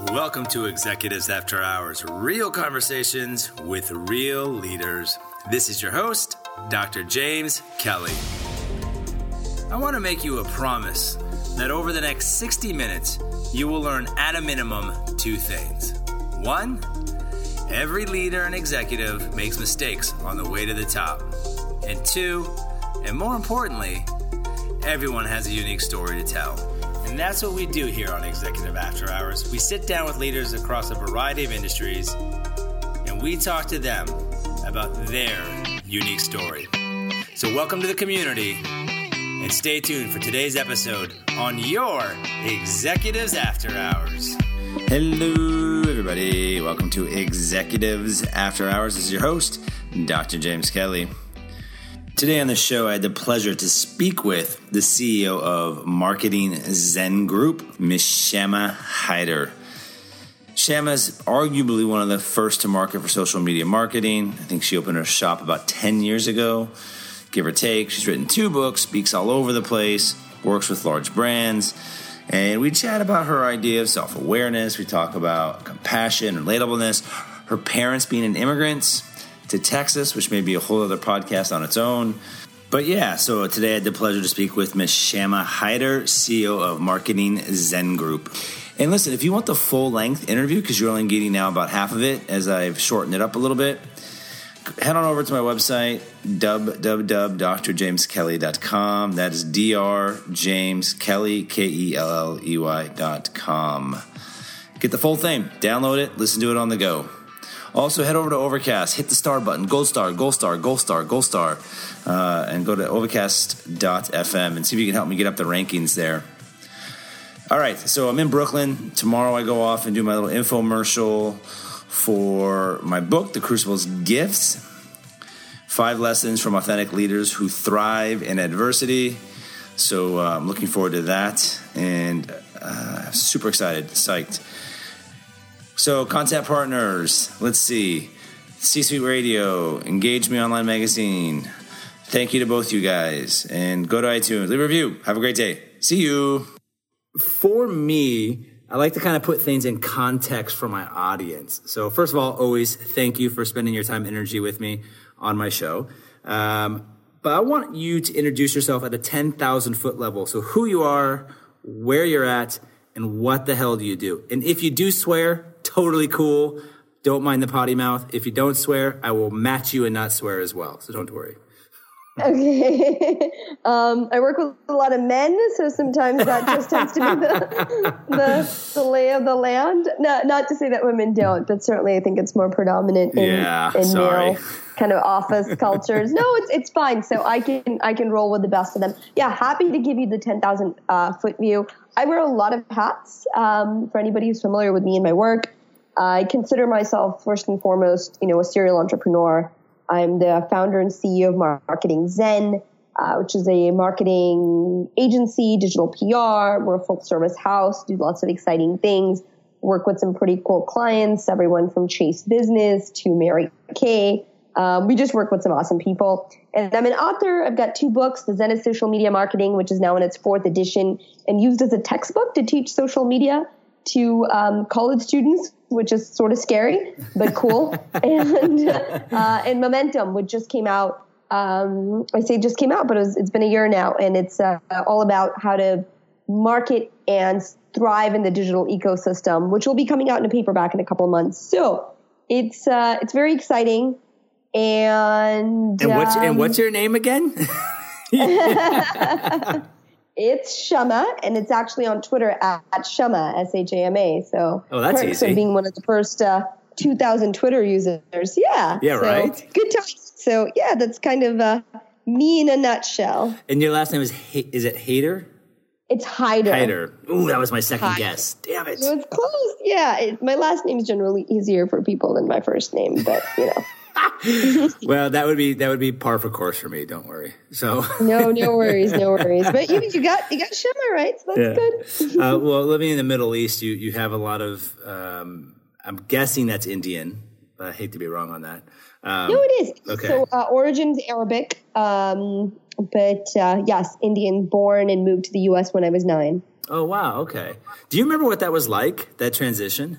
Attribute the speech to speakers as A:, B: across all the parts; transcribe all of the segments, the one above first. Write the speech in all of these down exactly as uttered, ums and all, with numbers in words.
A: Welcome to Executives After Hours, real conversations with real leaders. This is your host, Doctor James Kelly. I want to make you a promise that over the next sixty minutes, you will learn at a minimum two things. One, every leader and executive makes mistakes on the way to the top. And two, and more importantly, everyone has a unique story to tell. And that's what we do here on Executive After Hours. We sit down with leaders across a variety of industries, and we talk to them about their unique story. So welcome to the community, and stay tuned for today's episode on your Executives After Hours.
B: Hello, everybody. Welcome to Executives After Hours. This is your host, Doctor James Kelly. Today on the show, I had the pleasure to speak with the C E O of Marketing Zen Group, Miss Shama Hyder. Shama's arguably one of the first to market for social media marketing. I think she opened her shop about ten years ago, give or take. She's written two books, speaks all over the place, works with large brands. And we chat about her idea of self-awareness. We talk about compassion, relatableness, her parents being an immigrants to Texas, which may be a whole other podcast on its own. But yeah, so today I had the pleasure to speak with Miss Shama Hyder, C E O of Marketing Zen Group. And listen, if you want the full-length interview, because you're only getting now about half of it, as I've shortened it up a little bit, head on over to my website, w w w dot d r james kelly dot com. That is D R James Kelly, K E L L E Y dot com. Get the full thing. Download it. Listen to it on the go. Also, head over to Overcast. Hit the star button. Gold star, gold star, gold star, gold star. Uh, and go to overcast dot f m and see if you can help me get up the rankings there. All right. So I'm in Brooklyn. Tomorrow I go off and do my little infomercial for my book, The Crucible's Gifts, Five Lessons from Authentic Leaders Who Thrive in Adversity. So uh, I'm looking forward to that, and uh, super excited, psyched. So content partners, let's see, C-Suite Radio, Engage Me Online Magazine. Thank you to both you guys, and go to iTunes, leave a review. Have a great day. See you.
A: For me, I like to kind of put things in context for my audience. So first of all, always thank you for spending your time and energy with me on my show. Um, but I want you to introduce yourself at a ten thousand foot level. So who you are, where you're at, and what the hell do you do? And if you do swear, totally cool. Don't mind the potty mouth. If you don't swear, I will match you and not swear as well. So don't worry.
C: Okay. um, I work with a lot of men, so sometimes that just tends to be the, the the lay of the land. No, not to say that women don't, but certainly I think it's more predominant in,
A: yeah,
C: in
A: sorry.
C: male kind of office cultures. No, it's it's fine. So I can I can roll with the best of them. Yeah, happy to give you the ten thousand uh, foot view. I wear a lot of hats. Um, for anybody who's familiar with me and my work, I consider myself first and foremost, you know, a serial entrepreneur. I'm the founder and C E O of Marketing Zen, uh, which is a marketing agency, digital P R. We're a full service house, do lots of exciting things, work with some pretty cool clients, everyone from Chase Business to Mary Kay. Um, we just work with some awesome people. And I'm an author. I've got two books, The Zen of Social Media Marketing, which is now in its fourth edition and used as a textbook to teach social media to um, college students, which is sort of scary, but cool. and uh, and Momentum, which just came out. Um, I say just came out, but it was, it's been a year now, and it's uh, all about how to market and thrive in the digital ecosystem, which will be coming out in a paperback in a couple of months. So it's uh, it's very exciting. And
A: and what's
C: um,
A: and what's your name again?
C: It's Shama, and it's actually on Twitter at, at Shama, S H A M A. So,
A: oh, that's easy.
C: So being one of the first uh, two thousand Twitter users. Yeah.
A: Yeah,
C: so,
A: right.
C: Good times. So, yeah, that's kind of uh, me in a nutshell.
A: And your last name is, is it Hyder?
C: It's Hyder.
A: Hyder. Ooh, that was my second
C: Hyder.
A: guess. Damn it.
C: So it's close. Yeah. It, my last name is generally easier for people than my first name, but, you know.
A: Well, that would be that would be par for course for me. Don't worry. So
C: no, no worries, no worries. But you, you got you got Shama right, so that's
A: yeah.
C: good.
A: uh, well, living in the Middle East, you you have a lot of. Um, I'm guessing that's Indian, but I hate to be wrong on that. Um,
C: no, it is.
A: Okay.
C: So uh, origins Arabic, um, but uh, yes, Indian, born and moved to the U S when I was nine.
A: Oh, wow. Okay. Do you remember what that was like, that transition?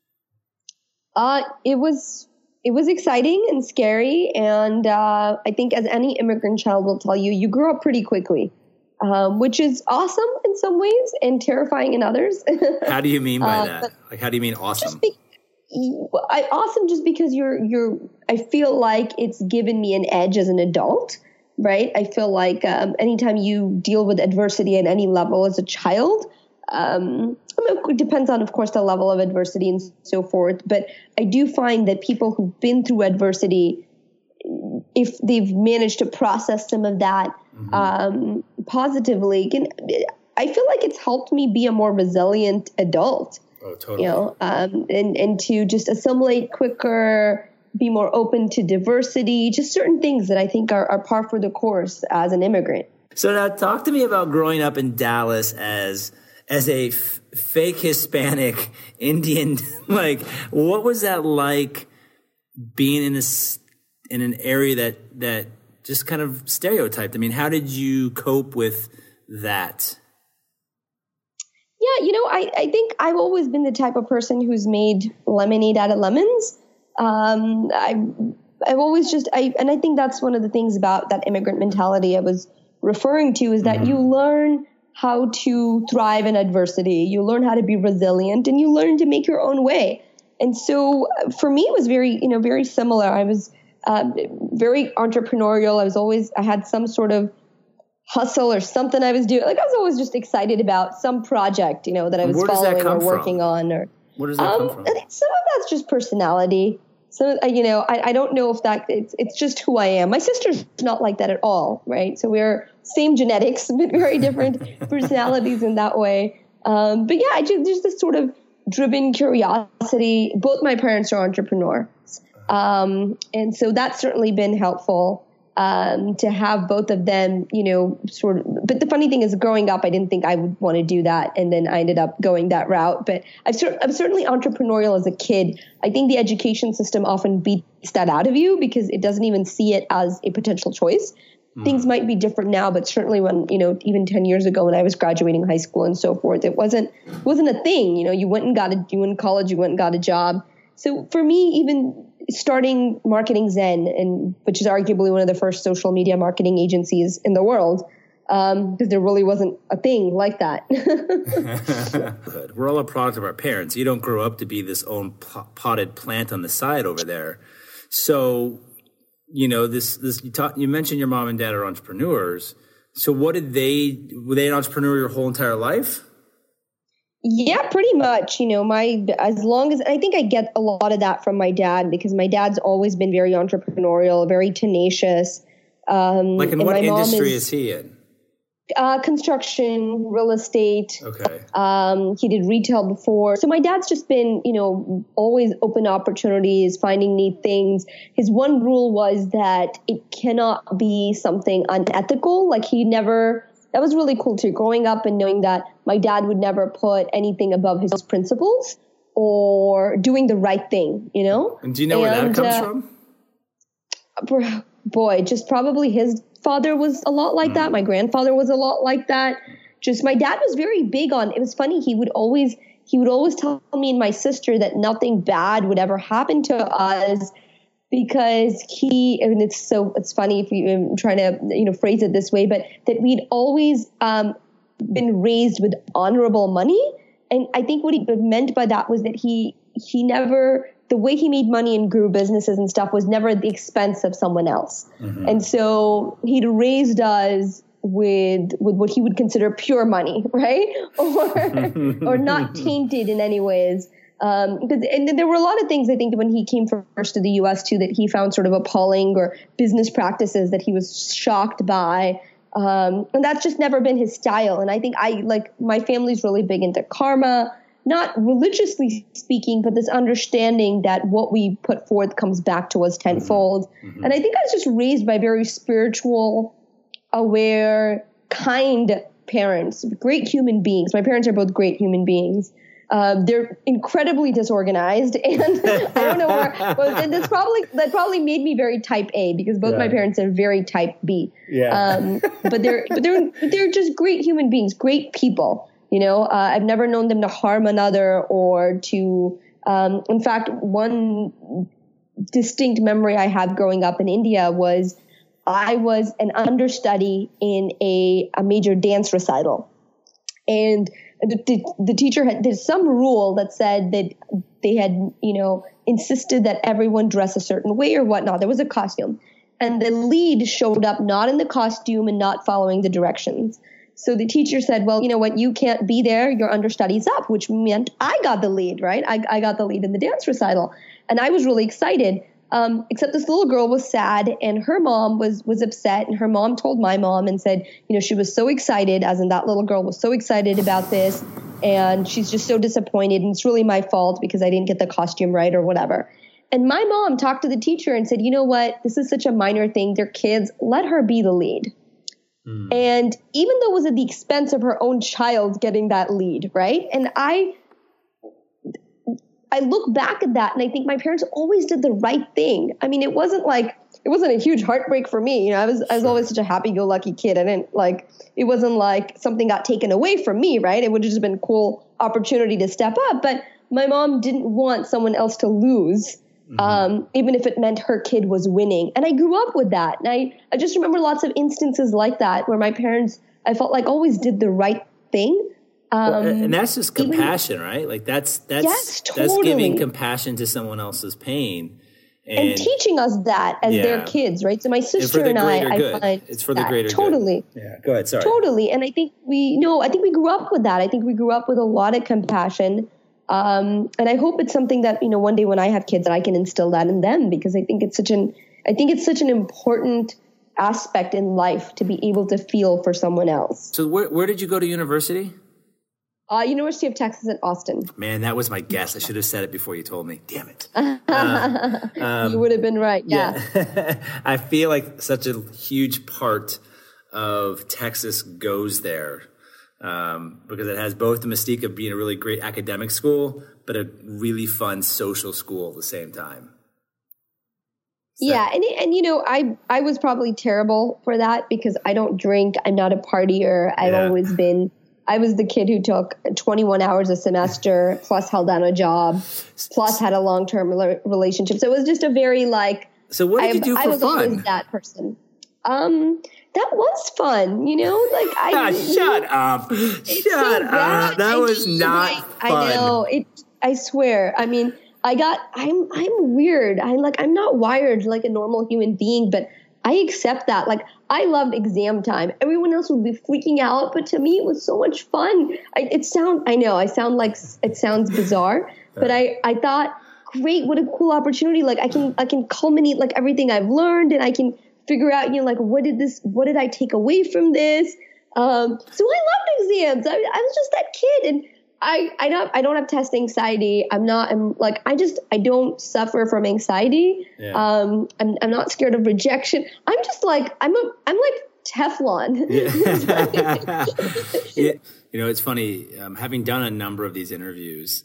C: Uh, it was it was exciting and scary. And uh, I think as any immigrant child will tell you, you grew up pretty quickly, um, which is awesome in some ways and terrifying in others.
A: How do you mean by
C: uh,
A: that? Like, how do you mean awesome?
C: Be- I, awesome just because you're you're. I feel like it's given me an edge as an adult, right? I feel like um, anytime you deal with adversity at any level as a child, um, I mean, it depends on, of course, the level of adversity and so forth. But I do find that people who've been through adversity, if they've managed to process some of that mm-hmm. um, positively, can I feel like it's helped me be a more resilient adult.
A: Oh, totally.
C: You know, um, and, and to just assimilate quicker, be more open to diversity, just certain things that I think are, are par for the course as an immigrant.
A: So now talk to me about growing up in Dallas as as a f- fake Hispanic Indian. Like, what was that like being in this in an area that that just kind of stereotyped? I mean, how did you cope with that?
C: Yeah, you know, I, I think I've always been the type of person who's made lemonade out of lemons. Um, I've, I've always just, I, and I think that's one of the things about that immigrant mentality I was referring to is that mm-hmm. you learn how to thrive in adversity. You learn how to be resilient and you learn to make your own way. And so for me, it was very, you know, very similar. I was um, very entrepreneurial. I was always, I had some sort of hustle or something I was doing. Like I was always just excited about some project, you know, that I was following or working
A: from?
C: on. Or
A: where does that um, come from?
C: I think some of that's just personality. So, you know, I, I don't know if that it's it's just who I am. My sister's not like that at all, right? So we're same genetics, but very different personalities in that way. Um, but yeah, I just, there's this sort of driven curiosity. Both my parents are entrepreneurs, um, and so that's certainly been helpful. Um, to have both of them, you know, sort of, but the funny thing is growing up, I didn't think I would want to do that. And then I ended up going that route, but I've cer- I'm certainly entrepreneurial as a kid. I think the education system often beats that out of you because it doesn't even see it as a potential choice. Mm. Things might be different now, but certainly when, you know, even ten years ago when I was graduating high school and so forth, it wasn't, it wasn't a thing. You know, you went and got a, you went in college, you went and got a job. So for me, even starting Marketing Zen, and which is arguably one of the first social media marketing agencies in the world, um, because there really wasn't a thing like that.
A: We're all a product of our parents. You don't grow up to be this own potted plant on the side over there. So, you know, this this you, talk, you mentioned your mom and dad are entrepreneurs. So, what did they were they an entrepreneur your whole entire life?
C: Yeah, pretty much. You know, my, as long as, I think I get a lot of that from my dad because my dad's always been very entrepreneurial, very tenacious. Um,
A: like in what industry is, is he in?
C: Uh, construction, real estate.
A: Okay.
C: Um, he did retail before. So my dad's just been, you know, always open opportunities, finding neat things. His one rule was that it cannot be something unethical. Like he never... That was really cool too, growing up and knowing that my dad would never put anything above his principles or doing the right thing, you know?
A: And do you know and, where that comes
C: uh, from? Boy, just probably his father was a lot like mm. that. My grandfather was a lot like that. Just my dad was very big on, it was funny, he would always, he would always tell me and my sister that nothing bad would ever happen to us because he, and it's so, it's funny if you, I'm trying to, you know, phrase it this way, but that we'd always um, been raised with honorable money. And I think what he meant by that was that he, he never, the way he made money and grew businesses and stuff was never at the expense of someone else. Mm-hmm. And so he'd raised us with, with what he would consider pure money, right? Or, or not tainted in any ways. Um, because, and there were a lot of things I think when he came first to the U S too that he found sort of appalling or business practices that he was shocked by. Um, and that's just never been his style. And I think I like my family's really big into karma, not religiously speaking, but this understanding that what we put forth comes back to us tenfold. Mm-hmm. And I think I was just raised by very spiritual, aware, kind parents, great human beings. My parents are both great human beings. Uh, they're incredibly disorganized, and I don't know where. Well, that's probably that probably made me very type A because both yeah. my parents are very type B.
A: Yeah.
C: Um, but they're but they're they're just great human beings, great people. You know, uh, I've never known them to harm another or to, um, in fact, one distinct memory I have growing up in India was I was an understudy in a, a major dance recital. And the, the, the teacher had, there's some rule that said that they had, you know, insisted that everyone dress a certain way or whatnot. There was a costume. And the lead showed up not in the costume and not following the directions. So the teacher said, well, you know what, you can't be there. Your understudy's up, which meant I got the lead, right? I, I got the lead in the dance recital. And I was really excited. Um, except this little girl was sad and her mom was, was upset. And her mom told my mom and said, you know, she was so excited, as in that little girl was so excited about this. And she's just so disappointed. And it's really my fault because I didn't get the costume right or whatever. And my mom talked to the teacher and said, you know what, this is such a minor thing. They're kids. Let her be the lead. Mm. And even though it was at the expense of her own child getting that lead, right? And I, I look back at that and I think my parents always did the right thing. I mean, it wasn't like, it wasn't a huge heartbreak for me. You know, I was, I was always such a happy-go-lucky kid. I didn't like, it wasn't like something got taken away from me, right? It would have just been a cool opportunity to step up. But my mom didn't want someone else to lose, mm-hmm. um, even if it meant her kid was winning. And I grew up with that. And I, I just remember lots of instances like that where my parents, I felt like always did the right thing. Um,
B: well, and that's just compassion, even, right? Like that's that's
C: yes, totally.
B: That's giving compassion to someone else's pain
C: and, and teaching us that as yeah. their kids, right? So my sister and, and I,
B: good.
C: I find
B: it's for the
C: that.
B: greater
C: totally.
B: good. Yeah, go ahead. Sorry.
C: Totally, and I think we no, I think we grew up with that. I think we grew up with a lot of compassion, um, and I hope it's something that you know one day when I have kids that I can instill that in them because I think it's such an I think it's such an important aspect in life to be able to feel for someone else.
B: So where where did you go to university?
C: Uh, University of Texas at Austin.
B: Man, that was my guess. I should have said it before you told me. Damn it.
C: Uh, um, you would have been right. Yeah.
B: yeah. I feel like such a huge part of Texas goes there um, because it has both the mystique of being a really great academic school, but a really fun social school at the same time. So.
C: Yeah. And, and, you know, I, I was probably terrible for that because I don't drink. I'm not a partier. I've yeah. always been... I was the kid who took twenty-one hours a semester, plus held down a job, plus had a long-term relationship. So it was just a very like.
B: So what did I, you do for
C: I was
B: fun?
C: Always that person. Um, that was fun, you know. Like I.
B: Ah, shut up! Shut so up! That I was mean, not
C: I,
B: fun.
C: I know it. I swear. I mean, I got. I'm. I'm weird. I like. I'm not wired like a normal human being, but. I accept that. Like, I loved exam time. Everyone else would be freaking out, but to me, it was so much fun. I, it sound, I know, I sound like it sounds bizarre, but I, I thought, great, what a cool opportunity. Like, I can, I can culminate like everything I've learned, and I can figure out, you know, like, what did this, what did I take away from this? Um, so I loved exams. I, I was just that kid, and I, I don't, I don't have test anxiety. I'm not, I'm like, I just, I don't suffer from anxiety. Yeah. Um, I'm, I'm not scared of rejection. I'm just like, I'm a, I'm like Teflon.
B: Yeah. yeah. You know, it's funny, um, having done a number of these interviews,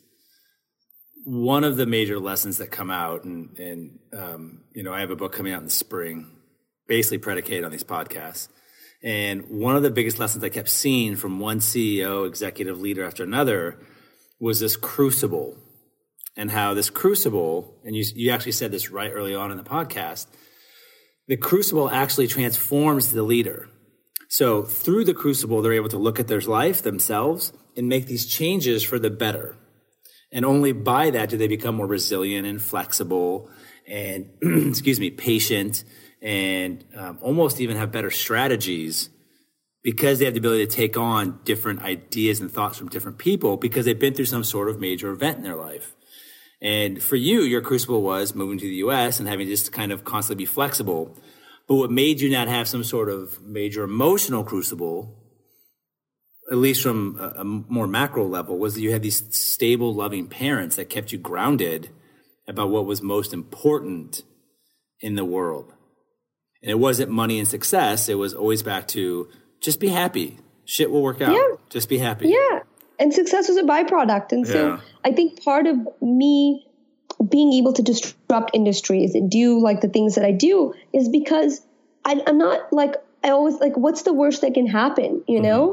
B: one of the major lessons that come out and, and, um, you know, I have a book coming out in the spring, basically predicated on these podcasts. And one of the biggest lessons I kept seeing from one C E O, executive leader after another, was this crucible, and how this crucible, and you, you actually said this right early on in the podcast, the crucible actually transforms the leader. So through the crucible, they're able to look at their life themselves and make these changes for the better. And only by that do they become more resilient and flexible and, excuse me, patient, and um, almost even have better strategies because they have the ability to take on different ideas and thoughts from different people because they've been through some sort of major event in their life. And for you, your crucible was moving to the U S and having to just kind of constantly be flexible. But what made you not have some sort of major emotional crucible, at least from a, a more macro level, was that you had these stable, loving parents that kept you grounded about what was most important in the world. And it wasn't money and success. It was always back to just be happy. Shit will work out. Yeah. Just be happy.
C: Yeah. And success was a byproduct. And so yeah. I think part of me being able to disrupt industries and do like the things that I do is because I, I'm not like, I always like, what's the worst that can happen? You mm-hmm. know,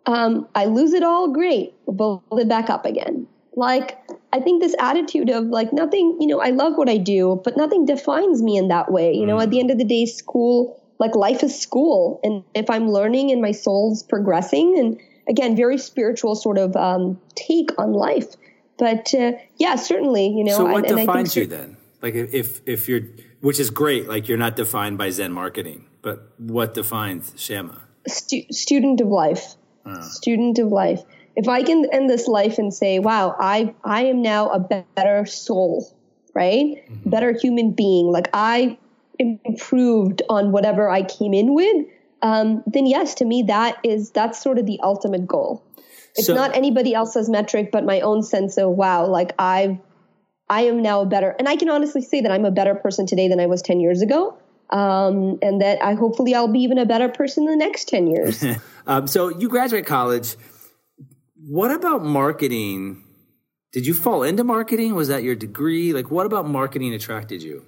C: um, I lose it all, great, we'll build it back up again. Like, I think this attitude of like nothing, you know, I love what I do, but nothing defines me in that way. You know, at the end of the day, school, like life is school. And if I'm learning and my soul's progressing, and again, very spiritual sort of um, take on life. But uh, yeah, certainly, you know.
A: So what
C: and,
A: defines
C: and
A: you then? Like if, if you're, which is great, like you're not defined by Zen marketing, but what defines Shama?
C: Stu- student of life, uh. student of life. If I can end this life and say, wow, I I am now a better soul, right? Mm-hmm. Better human being. Like I improved on whatever I came in with, um, then yes, to me, that is, that's sort of the ultimate goal. It's so, not anybody else's metric, but my own sense of, wow, like I've, I am now a better, and I can honestly say that I'm a better person today than I was ten years ago. Um, and that I hopefully I'll be even a better person in the next ten years.
A: um, so you graduate college. What about marketing? Did you fall into marketing? Was that your degree? Like, what about marketing attracted you?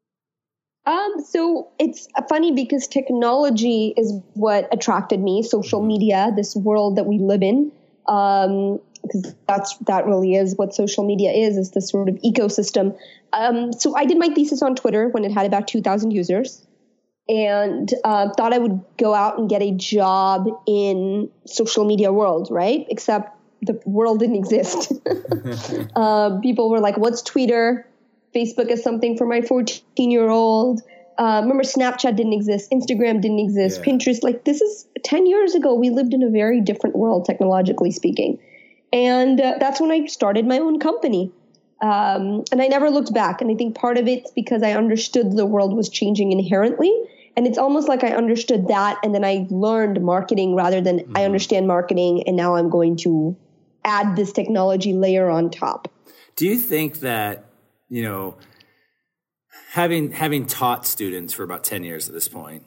C: Um, so it's funny because technology is what attracted me, social media, this world that we live in. Um, because that's, that really is what social media is, is this sort of ecosystem. Um, so I did my thesis on Twitter when it had about two thousand users. And uh, thought I would go out and get a job in social media world, right? Except the world didn't exist. uh, people were like, what's Twitter? Facebook is something for my fourteen-year-old. Uh, remember, Snapchat didn't exist. Instagram didn't exist. Yeah. Pinterest. Like, this is ten years ago. We lived in a very different world, technologically speaking. And uh, that's when I started my own company. Um, and I never looked back. And I think part of it's because I understood the world was changing inherently. And it's almost like I understood that, and then I learned marketing rather than mm-hmm. I understand marketing, and now I'm going to add this technology layer on top.
A: Do you think that, you know, having having taught students for about ten years at this point,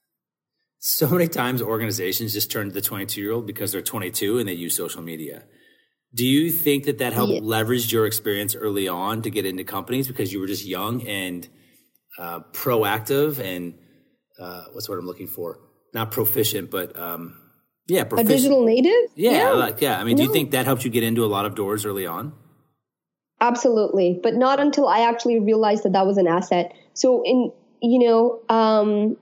A: so many times organizations just turn to the twenty-two-year-old because they're twenty-two and they use social media. Do you think that that helped yeah. leverage your experience early on to get into companies because you were just young and uh, proactive and Uh, what's the word I'm looking for? Not proficient, but um, yeah, proficient.
C: A digital native?
A: Yeah, yeah. Like, yeah. I mean, no. Do you think that helped you get into a lot of doors early on?
C: Absolutely, but not until I actually realized that that was an asset. So, in you know, um,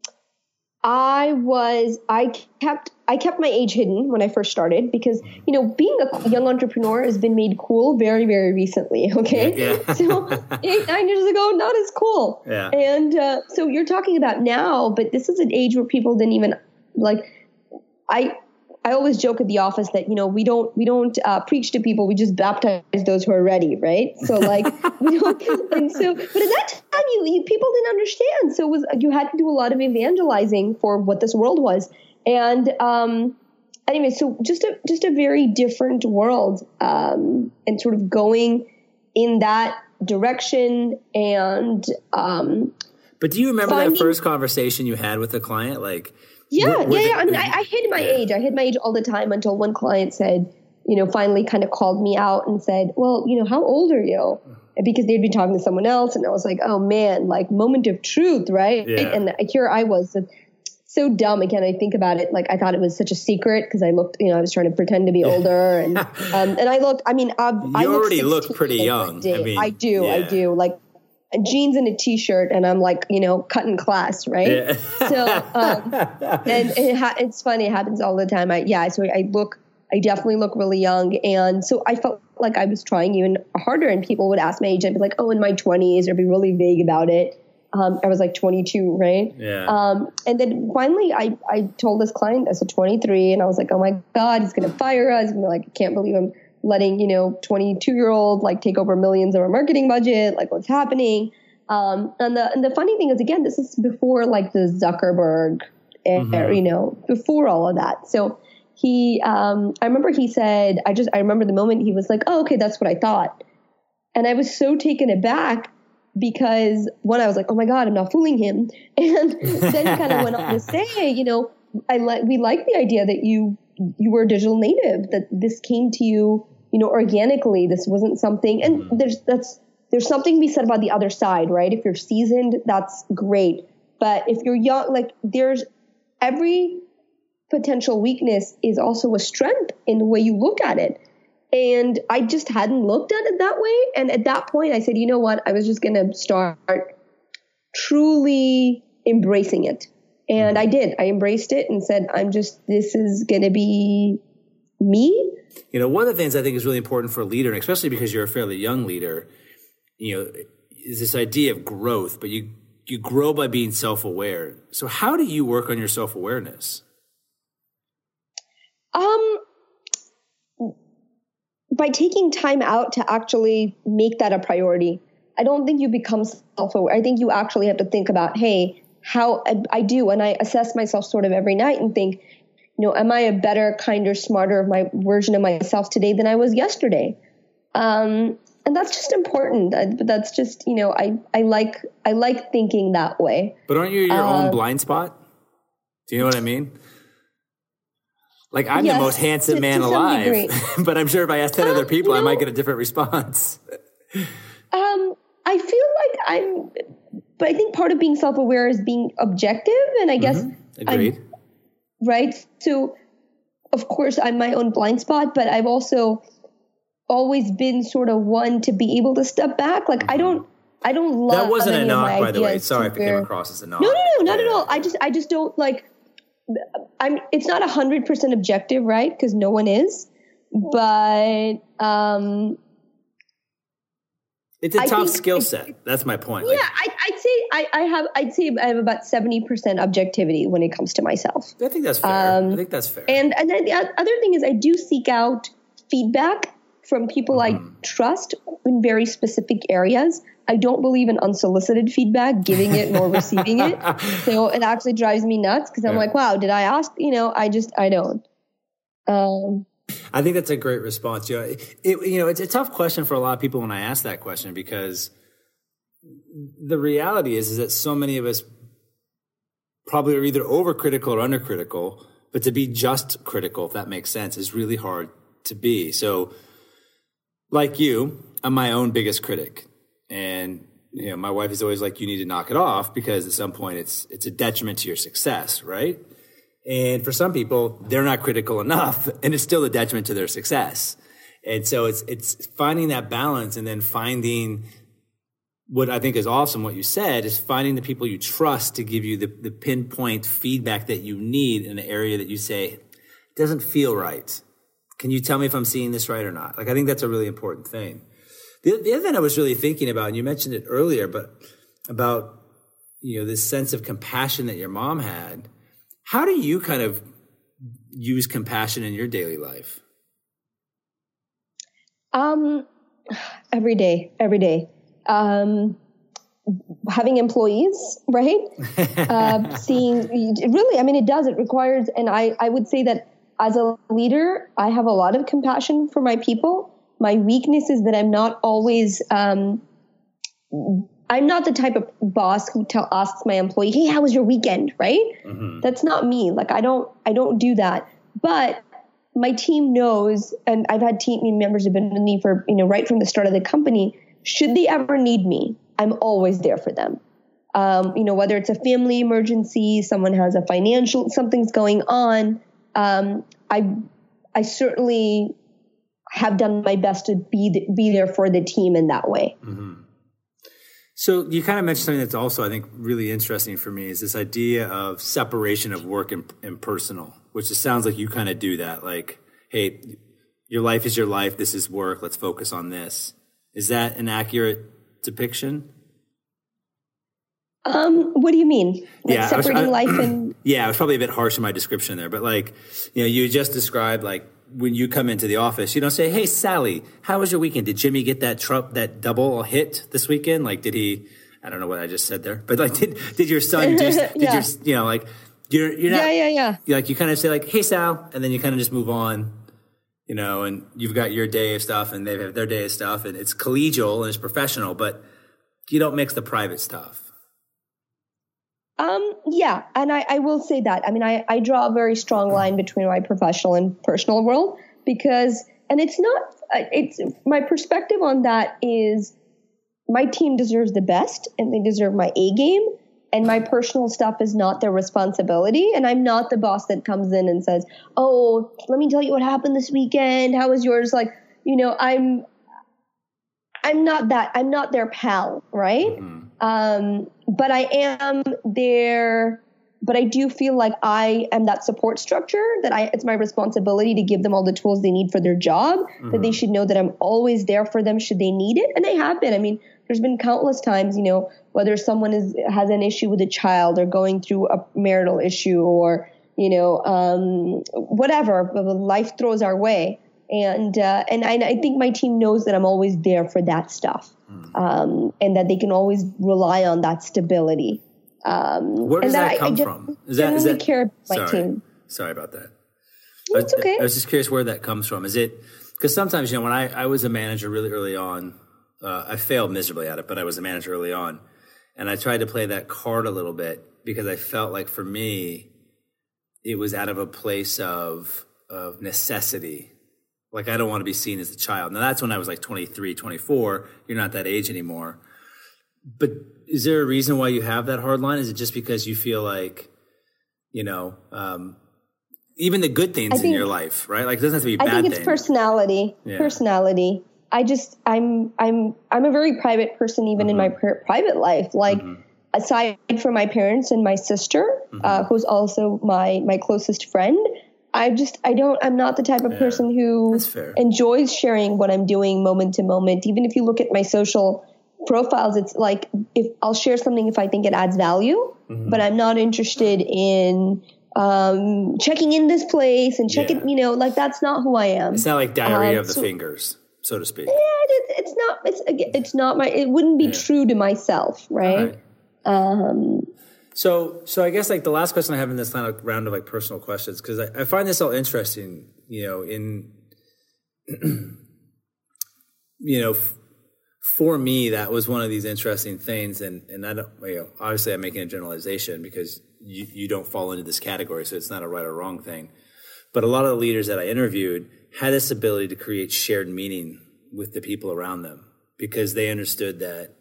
C: I was I kept I kept my age hidden when I first started because you know being a young entrepreneur has been made cool very very recently. Okay, yeah, yeah. So eight nine years ago, not as cool.
A: Yeah,
C: and uh, so you're talking about now, but this is an age where people didn't even like. I I always joke at the office that you know we don't we don't uh, preach to people, we just baptize those who are ready, right? So like we don't, and so but at that time you, you people didn't understand, so it was you had to do a lot of evangelizing for what this world was, and um, anyway, so just a just a very different world, um, and sort of going in that direction, and um,
A: but do you remember finding, that first conversation you had with a client, like?
C: Yeah, what, what yeah, yeah. I mean, I, I hid my yeah. age. I hid my age all the time until one client said, you know, finally kind of called me out and said, well, you know, how old are you? And because they'd been talking to someone else. And I was like, oh, man, like moment of truth, right?
A: Yeah.
C: And here I was so dumb. Again, I think about it like I thought it was such a secret because I looked, you know, I was trying to pretend to be older. And um, and I looked, I mean, I,
A: you
C: I
A: already look pretty young.
C: I, mean, I do, yeah. I do. Like, jeans and a t-shirt and I'm like, you know, cutting class, right?
A: Yeah.
C: So, um, and it ha- it's funny. It happens all the time. I, yeah. So I look, I definitely look really young. And so I felt like I was trying even harder and people would ask my age. I'd be like, oh, in my twenties or be really vague about it. Um, I was like twenty-two, right?
A: Yeah.
C: Um, and then finally I, I told this client I said twenty-three and I was like, oh my God, he's going to fire us. And like, I can't believe I'm letting, you know, twenty-two year old like take over millions of our marketing budget, like what's happening. Um, and the, and the funny thing is, again, this is before like the Zuckerberg, mm-hmm. era, you know, before all of that. So he, um, I remember he said, I just, I remember the moment he was like, oh, okay, that's what I thought. And I was so taken aback because one, I was like, oh my God, I'm not fooling him. And then he kind of went on to say, you know, I like, we like the idea that you, you were a digital native, that this came to you, you know, organically. This wasn't something, and mm-hmm. there's, that's, there's something to be said about the other side, right? If you're seasoned, that's great. But if you're young, like there's every, potential weakness is also a strength in the way you look at it. And I just hadn't looked at it that way. And at that point, I said, you know what? I was just going to start truly embracing it. And I did. I embraced it and said, I'm just, this is going to be me.
A: You know, one of the things I think is really important for a leader, and especially because you're a fairly young leader, you know, is this idea of growth, but you, you grow by being self-aware. So how do you work on your self-awareness?
C: Um, by taking time out to actually make that a priority. I don't think you become self-aware. I think you actually have to think about, hey, how I, I do, and I assess myself sort of every night and think, you know, am I a better, kinder, smarter my version of myself today than I was yesterday? Um, and that's just important. But that's just, you know, I, I like I like thinking that way.
A: But aren't you your
C: uh,
A: own blind spot? Do you know what I mean? Like, I'm
C: yes,
A: the most handsome
C: to,
A: man
C: to
A: alive, but I'm sure if I asked ten
C: um,
A: other people,
C: you know,
A: I might get a different response.
C: um, I feel like I'm, but I think part of being self-aware is being objective, and I guess
A: Mm-hmm. Agreed.
C: I'm, right? So, of course, I'm my own blind spot, but I've also always been sort of one to be able to step back. Like, I don't, I don't love
A: That wasn't
C: any
A: a
C: of my
A: knock, by the way.
C: ideas
A: Sorry
C: to
A: if it came
C: where-
A: across as a knock.
C: No, no, no, not
A: Yeah.
C: at all. I just, I just don't like. I'm. It's not a hundred percent objective, right? Because no one is. But um,
A: It's a
C: I
A: tough
C: think
A: skill
C: it-
A: set. That's my point.
C: yeah,
A: Like,
C: I, I'd say I, I have. I'd say I have about seventy percent objectivity when it comes to myself.
A: I think that's fair.
C: Um,
A: I think that's fair.
C: And and then the o- other thing is I do seek out feedback from people
A: Mm-hmm.
C: I trust in very specific areas. I don't believe in unsolicited feedback, giving it nor receiving it. So it actually drives me nuts because I'm
A: Yeah.
C: like, wow, did I ask? You know, I just, I don't. Um,
A: I think that's a great response. You know, it, it, you know, it's a tough question for a lot of people when I ask that question, because the reality is, is that so many of us probably are either overcritical or undercritical, but to be just critical, if that makes sense, is really hard to be. So, like you, I'm my own biggest critic. And, you know, my wife is always like, you need to knock it off, because at some point it's it's a detriment to your success, right? And for some people, they're not critical enough, and it's still a detriment to their success. And so it's it's finding that balance, and then finding what I think is awesome, what you said, is finding the people you trust to give you the, the pinpoint feedback that you need in an area that you say, it doesn't feel right. Can you tell me if I'm seeing this right or not? Like, I think that's a really important thing. The, the other thing I was really thinking about, and you mentioned it earlier, but about, you know, this sense of compassion that your mom had. How do you kind of use compassion in your daily life?
C: um, every day, every day. Um, having employees, right? uh, seeing, really, I mean, it does, it requires, and I, I would say that as a leader, I have a lot of compassion for my people. My weakness is that I'm not always, um, I'm not the type of boss who tell, asks my employee, hey, how was your weekend? Right? Mm-hmm. That's not me. Like, I don't, I don't do that. But my team knows, and I've had team members who've been with me for, you know, right from the start of the company. Should they ever need me, I'm always there for them. Um, you know, whether it's a family emergency, someone has a financial, something's going on. Um, I, I certainly have done my best to be the, be there for the team in that way.
A: Mm-hmm. So you kind of mentioned something that's also, I think, really interesting for me, is this idea of separation of work and, and personal, which it sounds like you kind of do that. Like, hey, your life is your life. This is work. Let's focus on this. Is that an accurate depiction?
C: Um, what do you mean? Like
A: yeah,
C: separating
A: I was, I,
C: life and...
A: Yeah, I was probably a bit harsh in my description there, but like, you know, you just described, like, when you come into the office, you don't say, hey, Sally, how was your weekend? Did Jimmy get that tr- that double hit this weekend? Like, did he, I don't know what I just said there, but like, did, did your son do, did
C: yeah.
A: your, you know, like, you're, you're not,
C: yeah, yeah, yeah.
A: You're like, you kind of say like, hey, Sal, and then you kind of just move on, you know, and you've got your day of stuff and they have their day of stuff, and it's collegial and it's professional, but you don't mix the private stuff.
C: Um, yeah, and I, I will say that. I mean, I, I draw a very strong line between my professional and personal world, because, and it's not, it's, my perspective on that is my team deserves the best and they deserve my A game. and my personal stuff is not their responsibility. And I'm not the boss that comes in and says, oh, let me tell you what happened this weekend. How was yours? Like, you know, I'm, I'm not that, I'm not their pal. Right. Mm-hmm. Um, but I am their, but I do feel like I am that support structure that I, it's my responsibility to give them all the tools they need for their job, mm-hmm. that they should know that I'm always there for them should they need it. And they have been. I mean, there's been countless times, you know, whether someone is, has an issue with a child or going through a marital issue or, you know, um, whatever life throws our way. And, uh, and I, I think my team knows that I'm always there for that stuff. Mm. Um, and that they can always rely on that stability. Um,
A: Where does
C: and
A: that,
C: that
A: come
C: I, I
A: from? Is that, is that,
C: care about my
A: sorry,
C: team.
A: Sorry about that.
C: No, it's okay.
A: I was just curious where that comes from. Is it, because sometimes, you know, when I, I was a manager really early on, Uh, I failed miserably at it, but I was a manager early on. And I tried to play that card a little bit because I felt like for me, it was out of a place of, of necessity. Like, I don't want to be seen as a child. Now, that's when I was like twenty-three, twenty-four. You're not that age anymore. But is there a reason why you have that hard line? Is it just because you feel like, you know, um, even the good things think, in your life, right? Like, it doesn't have to be bad things. I think it's
C: thing. personality. Yeah. Personality. I just, I'm, I'm, I'm a very private person, even mm-hmm. in my pr- private life. Like, mm-hmm. aside from my parents and my sister, mm-hmm. uh, who's also my, my closest friend, I just, I don't, I'm not the type of yeah. person who enjoys sharing what I'm doing moment to moment. Even if you look at my social profiles, it's like, if I'll share something if I think it adds value, mm-hmm. but I'm not interested in, um, checking in this place and checking, yeah. you know, like, that's not who I am.
A: It's not like diarrhea
C: um,
A: of the so, fingers, so to speak.
C: Yeah, it, it's not, it's, it's not my, it wouldn't be yeah. true to myself. Right. right. Um,
A: So, so I guess like the last question I have in this kind of round of like personal questions, because I, I find this all interesting, you know, in, you know, f- for me, that was one of these interesting things. And, and I don't, you know, obviously I'm making a generalization because you, you don't fall into this category. So it's not a right or wrong thing. But a lot of the leaders that I interviewed had this ability to create shared meaning with the people around them because they understood that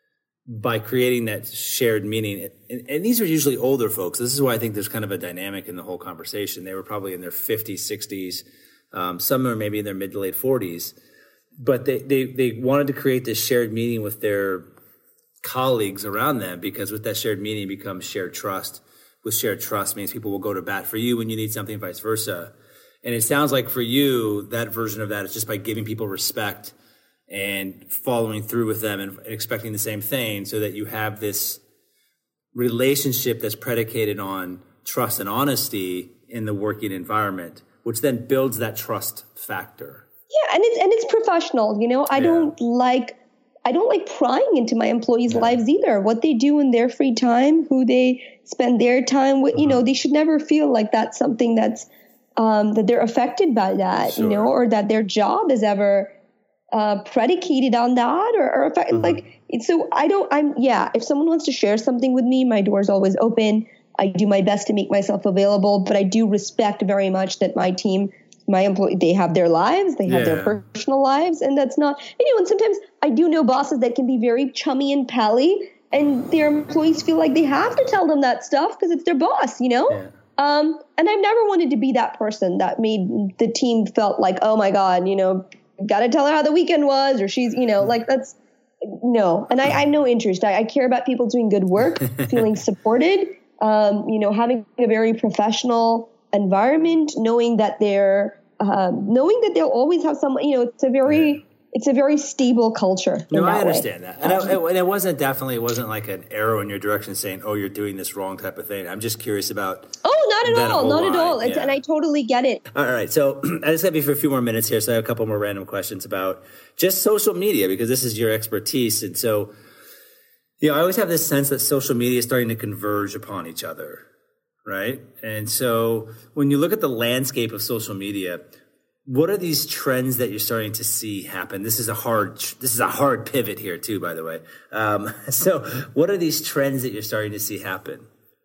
A: by creating that shared meaning, and, and these are usually older folks. This is why I think there's kind of a dynamic in the whole conversation. They were probably in their fifties, sixties. Um, some are maybe in their mid to late forties. But they, they, they wanted to create this shared meaning with their colleagues around them because with that shared meaning becomes shared trust. With shared trust means people will go to bat for you when you need something, vice versa. And it sounds like for you, that version of that is just by giving people respect and following through with them and expecting the same thing so that you have this relationship that's predicated on trust and honesty in the working environment, which then builds that trust factor.
C: Yeah, and it's and it's professional, you know. I yeah. don't like I don't like prying into my employees' yeah. lives either. What they do in their free time, who they spend their time with, mm-hmm. you know, they should never feel like that's something that's um, that they're affected by that, sure. you know, or that their job is ever Uh, predicated on that or, or effect, mm-hmm. like it's so I don't I'm yeah if someone wants to share something with me, my door's always open. I do my best to make myself available, but I do respect very much that my team, my employee, they have their lives, they have yeah. their personal lives, and that's not, you know, and sometimes I do know bosses that can be very chummy and pally and their employees feel like they have to tell them that stuff because it's their boss, you know. Yeah. Um, and I've never wanted to be that person that made the team felt like, oh my God, you know, got to tell her how the weekend was, or she's, you know, like that's no. And I, I have no interest. I, I care about people doing good work, feeling supported, um, you know, having a very professional environment, knowing that they're, um, knowing that they'll always have someone, you know, it's a very, yeah. it's a very stable culture.
A: No, I understand way. that. And, I, and it wasn't definitely, it wasn't like an arrow in your direction saying, oh, you're doing this wrong type of thing. I'm just curious about.
C: Oh, not at all. Not line. at all. Yeah. And I totally get it.
A: All right. So I just have you for a few more minutes here. So I have a couple more random questions about just social media, because this is your expertise. And so, you know, I always have this sense that social media is starting to converge upon each other. Right. And so when you look at the landscape of social media, what are these trends that you're starting to see happen? This is a hard, this is a hard pivot here too, by the way. Um, so what are these trends that you're starting to see happen?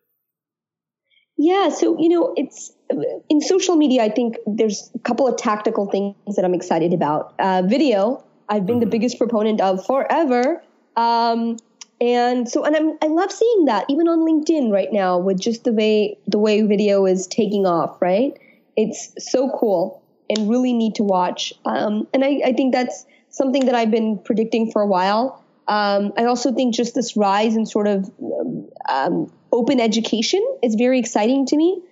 C: Yeah. So, you know, it's in social media, I think there's a couple of tactical things that I'm excited about. Uh, video, I've been mm-hmm. the biggest proponent of forever. Um, And so, and I'm, I love seeing that even on LinkedIn right now with just the way, the way video is taking off, right? It's so cool and really neat to watch. Um, and I, I think that's something that I've been predicting for a while. Um, I also think just this rise in sort of um, open education is very exciting to me.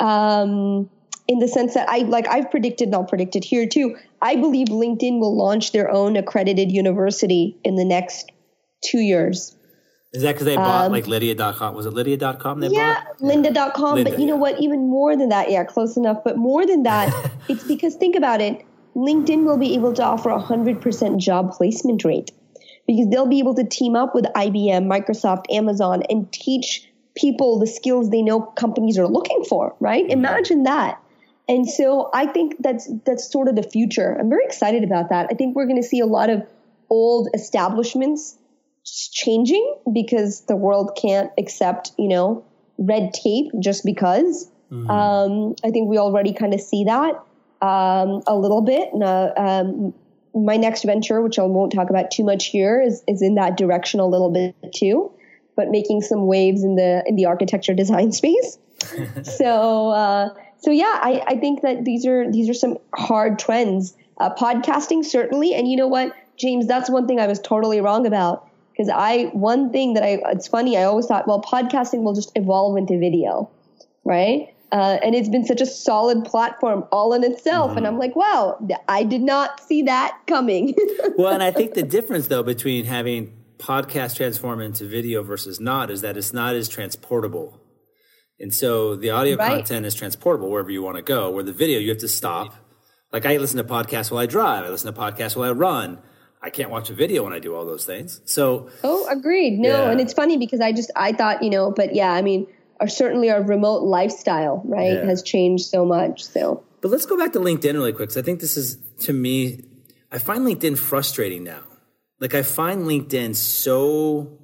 C: Um, in the sense that I, like I've predicted, and I'll predict it here too. I believe LinkedIn will launch their own accredited university in the next two years.
A: Is that because they bought um, like Lydia dot com? Was it Lydia dot com they
C: yeah,
A: bought?
C: Lynda dot com.
A: Lynda,
C: but you know
A: yeah.
C: what? Even more than that. Yeah, close enough. But more than that, it's because think about it. LinkedIn will be able to offer a one hundred percent job placement rate because they'll be able to team up with I B M, Microsoft, Amazon, and teach people the skills they know companies are looking for, right? Mm-hmm. Imagine that. And so I think that's that's sort of the future. I'm very excited about that. I think we're going to see a lot of old establishments changing because the world can't accept, you know, red tape just because. Mm-hmm. Um, I think we already kind of see that um, a little bit. And, uh, um, my next venture, which I won't talk about too much here, is, is in that direction a little bit too, but making some waves in the in the architecture design space. so uh, so yeah, I, I think that these are these are some hard trends. Uh, podcasting certainly, and you know what, James, that's one thing I was totally wrong about. Because I, one thing that I, it's funny, I always thought, well, podcasting will just evolve into video, right? Uh, and it's been such a solid platform all in itself. Mm-hmm. And I'm like, wow, I did not see that coming.
A: Well, and I think the difference, though, between having podcast transform into video versus not is that it's not as transportable. And so the audio right. content is transportable wherever you want to go, where the video, you have to stop. Like I listen to podcasts while I drive. I listen to podcasts while I run. I can't watch a video when I do all those things. So,
C: oh, agreed. No, yeah. And it's funny because I just, I thought, you know, but yeah, I mean, our, certainly our remote lifestyle, right, yeah. has changed so much. So,
A: but let's go back to LinkedIn really quick. Because I think this is, to me, I find LinkedIn frustrating now. Like I find LinkedIn so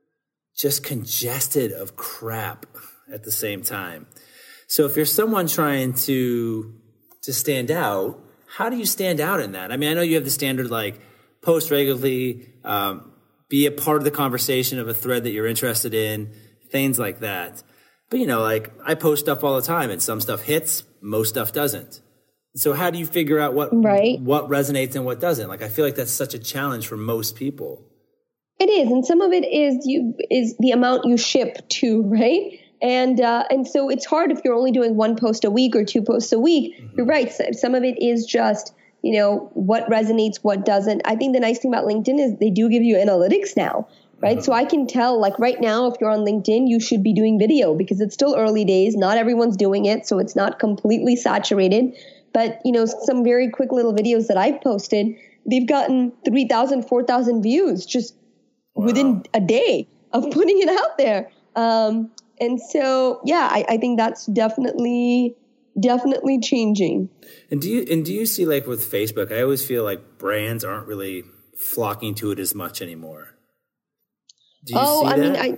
A: just congested of crap at the same time. So if you're someone trying to, to stand out, how do you stand out in that? I mean, I know you have the standard, like, post regularly, um, be a part of the conversation of a thread that you're interested in, things like that. But, you know, like I post stuff all the time and some stuff hits, most stuff doesn't. So how do you figure out what right. what resonates and what doesn't? Like I feel like that's such a challenge for most people.
C: It is. And some of it is you is the amount you ship to, right? And uh, and so it's hard if you're only doing one post a week or two posts a week. Mm-hmm. You're right. Some of it is just, you know, what resonates, what doesn't. I think the nice thing about LinkedIn is they do give you analytics now, right? Mm-hmm. So I can tell, like right now, if you're on LinkedIn, you should be doing video because it's still early days. Not everyone's doing it, so it's not completely saturated. But, you know, some very quick little videos that I've posted, they've gotten three thousand, four thousand views just wow. within a day of putting it out there. Um, and so, yeah, I, I think that's definitely... Definitely changing.
A: And do you and do you see, like with Facebook, I always feel like brands aren't really flocking to it as much anymore. Do you
C: oh,
A: see
C: I
A: that?
C: mean, I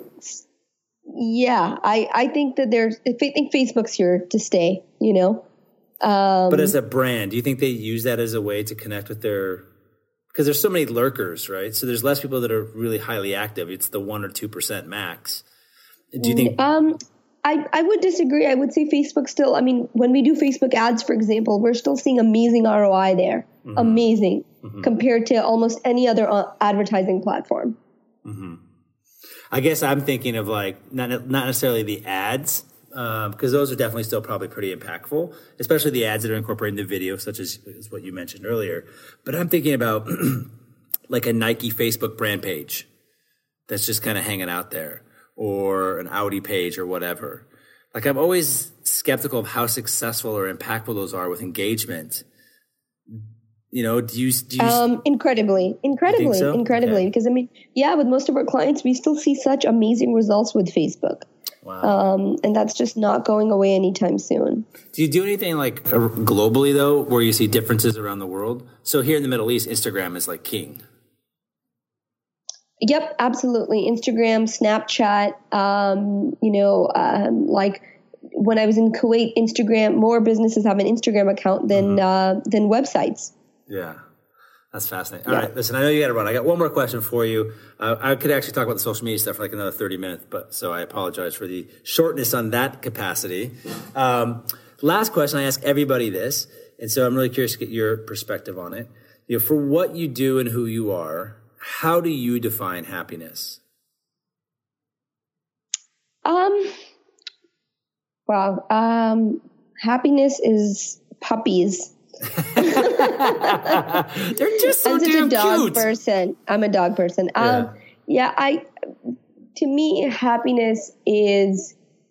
C: yeah, I, I think that there's I think Facebook's here to stay, you know. Um,
A: but as a brand, do you think they use that as a way to connect with their, because there's so many lurkers, right? So there's less people that are really highly active. It's the one or two percent max. Do you think?
C: Um, I, I would disagree. I would say Facebook still, I mean, when we do Facebook ads, for example, we're still seeing amazing R O I there. Mm-hmm. Amazing mm-hmm. compared to almost any other uh, advertising platform.
A: Mm-hmm. I guess I'm thinking of like, not not necessarily the ads, because um, those are definitely still probably pretty impactful, especially the ads that are incorporating the video, such as, as what you mentioned earlier. But I'm thinking about like a Nike Facebook brand page that's just kind of hanging out there, or an Audi page or whatever. Like I'm always skeptical of how successful or impactful those are with engagement. You know, do you, do you
C: um, incredibly, incredibly,
A: so?
C: incredibly,
A: okay.
C: because I mean, yeah, with most of our clients, we still see such amazing results with Facebook.
A: Wow.
C: Um, and that's just not going away anytime soon.
A: Do you do anything like globally though, where you see differences around the world? So here in the Middle East, Instagram is like king.
C: Yep, absolutely. Instagram, Snapchat, um, you know, um, like when I was in Kuwait, Instagram, more businesses have an Instagram account than, mm-hmm. uh, than websites.
A: Yeah. That's fascinating. All
C: yeah.
A: right, listen, I know you got to run. I got one more question for you. Uh, I could actually talk about the social media stuff for like another thirty minutes, but so I apologize for the shortness on that capacity. Um, last question, I ask everybody this, and so I'm really curious to get your perspective on it. You know, for what you do and who you are, how do you define happiness?
C: Um. Wow. Um. Happiness is puppies.
A: They're just so
C: I'm such
A: damn
C: a dog
A: cute.
C: person. I'm a dog person.
A: Yeah.
C: Um, yeah, I, to me, happiness is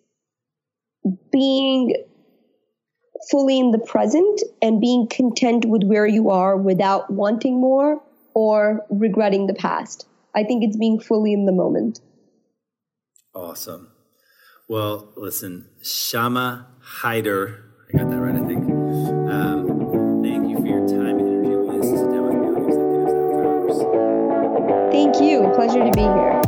C: being fully in the present and being content with where you are without wanting more or regretting the past. I think it's being fully in the moment.
A: Awesome. Well, listen, Shama Hyder, I got that right, I think. Um, thank you for your time and energy. We'll sit down with me on Executives After Hours.
C: Thank you. Pleasure to be here.